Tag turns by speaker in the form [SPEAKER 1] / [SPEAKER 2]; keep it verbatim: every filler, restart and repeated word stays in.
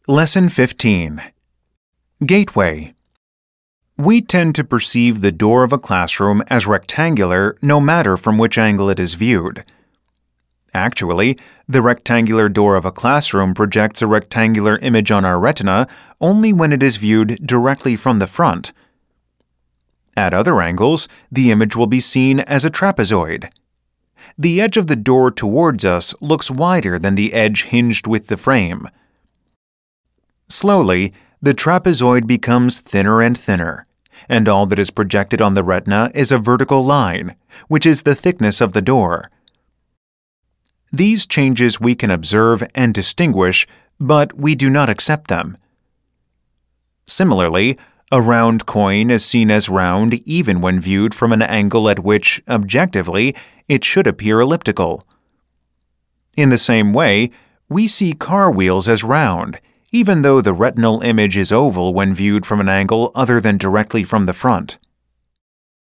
[SPEAKER 1] Lesson fifteen. Gateway. We tend to perceive the door of a classroom as rectangular no matter from which angle it is viewed. Actually, the rectangular door of a classroom projects a rectangular image on our retina only when it is viewed directly from the front. At other angles, the image will be seen as a trapezoid. The edge of the door towards us looks wider than the edge hinged with the frame. Slowly, the trapezoid becomes thinner and thinner, and all that is projected on the retina is a vertical line, which is the thickness of the door. These changes we can observe and distinguish, but we do not accept them. Similarly, a round coin is seen as round even when viewed from an angle at which, objectively, it should appear elliptical. In the same way, we see car wheels as round, even though the retinal image is oval when viewed from an angle other than directly from the front.